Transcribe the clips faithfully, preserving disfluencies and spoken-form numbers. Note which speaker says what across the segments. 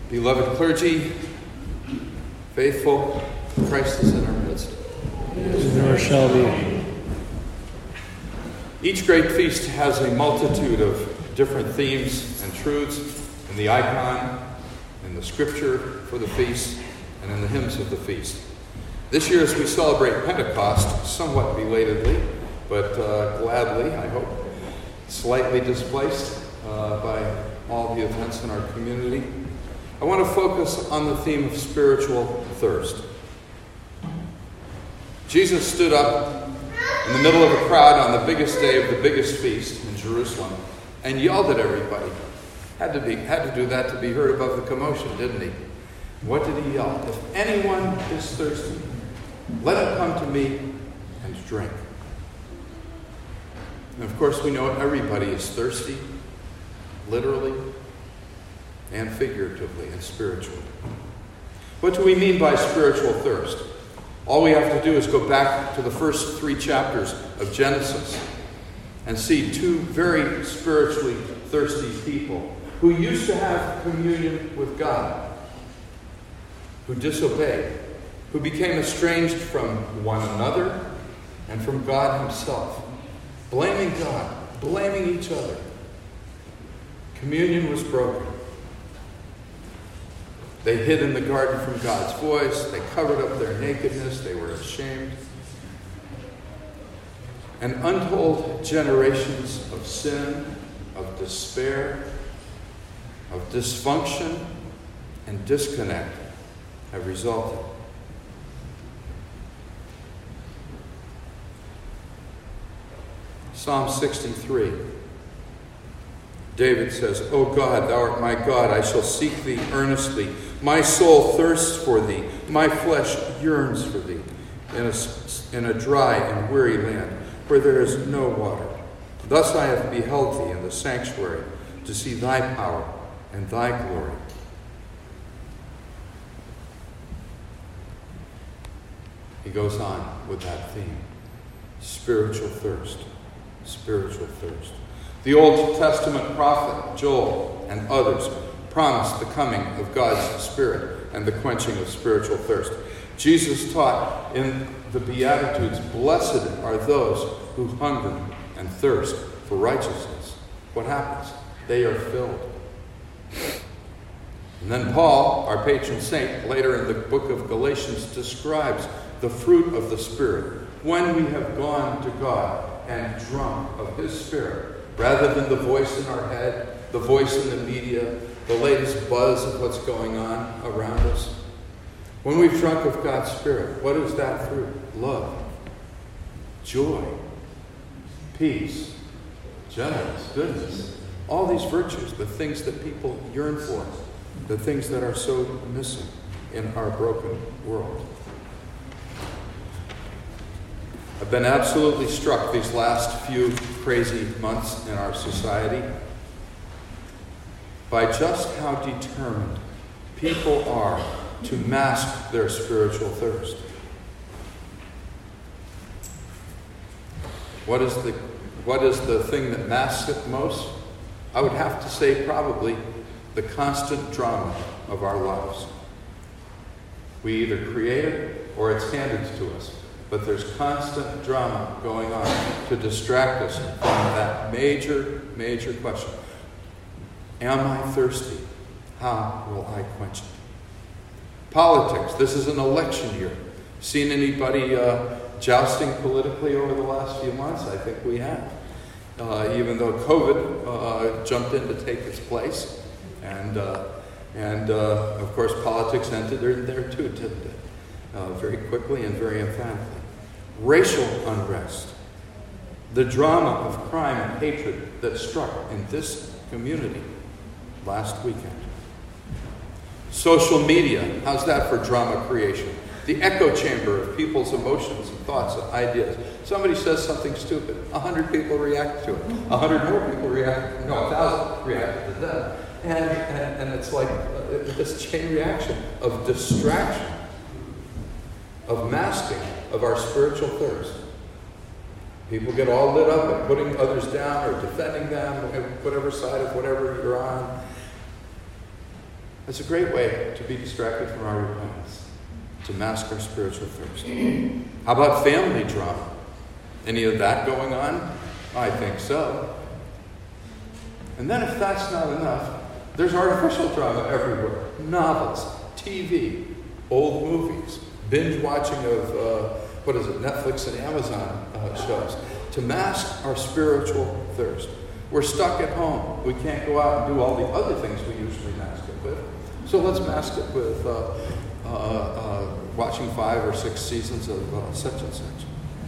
Speaker 1: Beloved clergy, faithful, Christ is in our midst.
Speaker 2: Nor shall be.
Speaker 1: Each great feast has a multitude of different themes and truths in the icon, in the scripture for the feast, and in the hymns of the feast. This year, as we celebrate Pentecost, somewhat belatedly, but uh, gladly, I hope, slightly displaced uh, by all the events in our community, I want to focus on the theme of spiritual thirst. Jesus stood up in the middle of a crowd on the biggest day of the biggest feast in Jerusalem and yelled at everybody. Had to be, had to do that to be heard above the commotion, didn't he? What did he yell? If anyone is thirsty, let him come to me and drink. And of course, we know everybody is thirsty, literally and figuratively and spiritually. What do we mean by spiritual thirst? All we have to do is go back to the first three chapters of Genesis and see two very spiritually thirsty people who used to have communion with God, who disobeyed, who became estranged from one another and from God himself, blaming God, blaming each other. Communion was broken. They hid in the garden from God's voice. They covered up their nakedness. They were ashamed. And untold generations of sin, of despair, of dysfunction, and disconnect have resulted. Psalm sixty-three. David says, O God, thou art my God, I shall seek thee earnestly. My soul thirsts for thee, my flesh yearns for thee, in a, in a dry and weary land, where there is no water. Thus I have beheld thee in the sanctuary, to see thy power and thy glory. He goes on with that theme. Spiritual thirst. Spiritual thirst. The Old Testament prophet Joel and others promised the coming of God's Spirit and the quenching of spiritual thirst. Jesus taught in the Beatitudes, blessed are those who hunger and thirst for righteousness. What happens? They are filled. And then Paul, our patron saint, later in the book of Galatians, describes the fruit of the Spirit when we have gone to God and drunk of his Spirit, rather than the voice in our head, the voice in the media, the latest buzz of what's going on around us. When we've drunk of God's Spirit, what is that fruit? Love, joy, peace, gentleness, goodness. All these virtues, the things that people yearn for, the things that are so missing in our broken world. I've been absolutely struck these last few crazy months in our society by just how determined people are to mask their spiritual thirst. What is the, what is the thing that masks it most? I would have to say probably the constant drama of our lives. We either create it or it's handed to us. But there's constant drama going on to distract us from that major, major question. Am I thirsty? How will I quench it? Politics. This is an election year. Seen anybody uh, jousting politically over the last few months? I think we have. Uh, even though COVID uh, jumped in to take its place. And, uh, and uh, of course, politics entered there too, didn't it? Uh, very quickly and very emphatically. Racial unrest. The drama of crime and hatred that struck in this community last weekend. Social media. How's that for drama creation? The echo chamber of people's emotions and thoughts and ideas. Somebody says something stupid. A hundred people react to it. A hundred more people react. No, a thousand react to that. And, and, and it's like uh, this chain reaction of distraction, of masking of our spiritual thirst. People get all lit up at putting others down or defending them, whatever side of whatever you're on. It's a great way to be distracted from our repentance, to mask our spiritual thirst. How about family drama? Any of that going on? I think so. And then if that's not enough, there's artificial drama everywhere. Novels, T V, old movies, binge watching of, uh, what is it, Netflix and Amazon uh, shows, to mask our spiritual thirst. We're stuck at home. We can't go out and do all the other things we usually mask it with. So let's mask it with uh, uh, uh, watching five or six seasons of uh, such and such.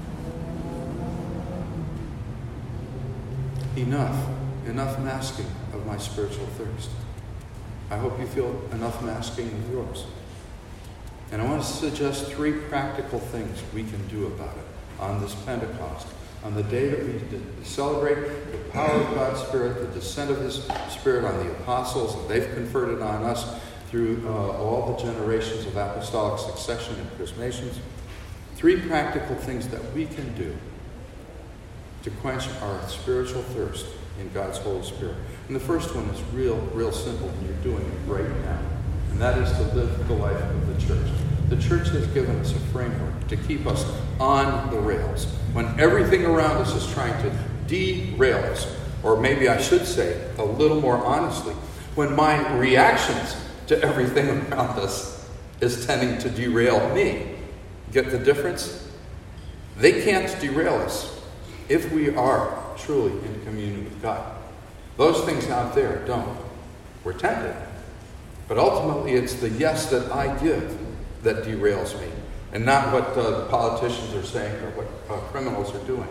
Speaker 1: Enough. Enough masking of my spiritual thirst. I hope you feel enough masking of yours. And I want to suggest three practical things we can do about it on this Pentecost, on the day that we celebrate the power of God's Spirit, the descent of His Spirit on the apostles, and they've conferred it on us through uh, all the generations of apostolic succession and chrismations. Three practical things that we can do to quench our spiritual thirst in God's Holy Spirit. And the first one is real, real simple, and you're doing it right now. And that is to live the life of the church. The church has given us a framework to keep us on the rails. When everything around us is trying to derail us, or maybe I should say a little more honestly, when my reactions to everything around us is tending to derail me. Get the difference? They can't derail us if we are truly in communion with God. Those things out there don't. We're tempted. But ultimately, it's the yes that I give that derails me, and not what uh, the politicians are saying or what uh, criminals are doing.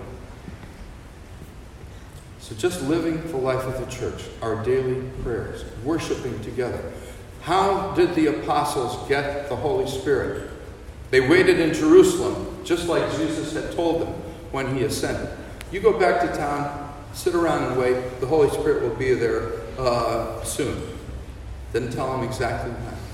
Speaker 1: So just living the life of the church, our daily prayers, worshiping together. How did the apostles get the Holy Spirit? They waited in Jerusalem, just like Jesus had told them when he ascended. You go back to town, sit around and wait. The Holy Spirit will be there uh, soon. Didn't tell them exactly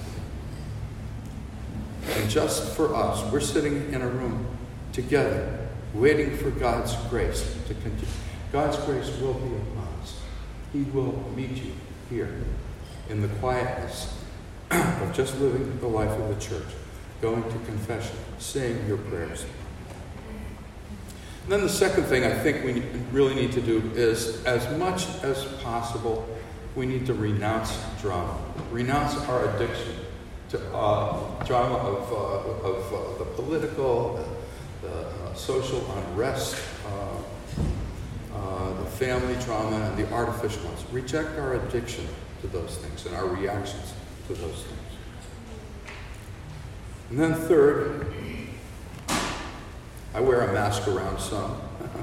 Speaker 1: when. And just for us, we're sitting in a room together, waiting for God's grace to continue. God's grace will be upon us. He will meet you here in the quietness of just living the life of the church, going to confession, saying your prayers. And then the second thing I think we really need to do is, as much as possible, we need to renounce drama. Renounce our addiction to uh, drama of, uh, of uh, the political, the, the uh, social unrest, uh, uh, the family drama, and the artificial ones. Reject our addiction to those things and our reactions to those things. And then third, I wear a mask around some.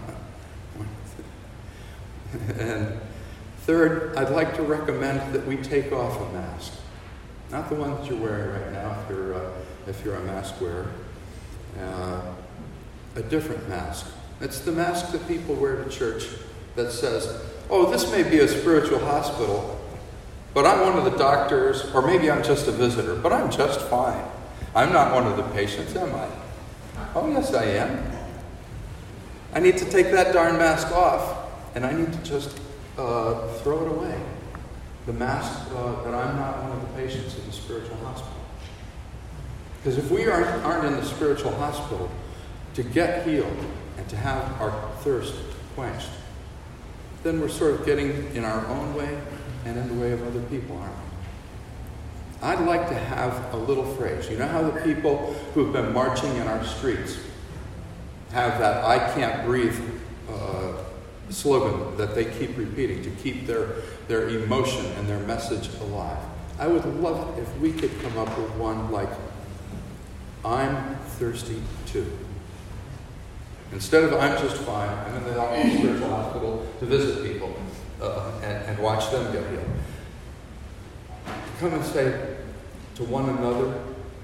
Speaker 1: And third, I'd like to recommend that we take off a mask. Not the one that you're wearing right now if you're, uh, if you're a mask wearer. Uh, a different mask. It's the mask that people wear to church that says, oh, this may be a spiritual hospital, but I'm one of the doctors, or maybe I'm just a visitor, but I'm just fine. I'm not one of the patients, am I? Oh, yes, I am. I need to take that darn mask off, and I need to just uh, throw it away. The mask uh, that I'm not one of the patients in the spiritual hospital. Because if we aren't, aren't in the spiritual hospital to get healed and to have our thirst quenched, then we're sort of getting in our own way and in the way of other people, aren't we? I'd like to have a little phrase. You know how the people who have been marching in our streets have that I can't breathe uh, slogan that they keep repeating to keep their, their emotion and their message alive. I would love it if we could come up with one like, I'm thirsty too. Instead of I'm just fine, I'm in the spiritual hospital to visit people uh, and, and watch them get healed. Come and say to one another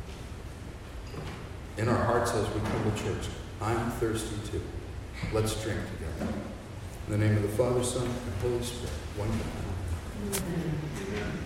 Speaker 1: in our hearts as we come to church, I'm thirsty too. Let's drink together. In the name of the Father, Son, and Holy Spirit, one God.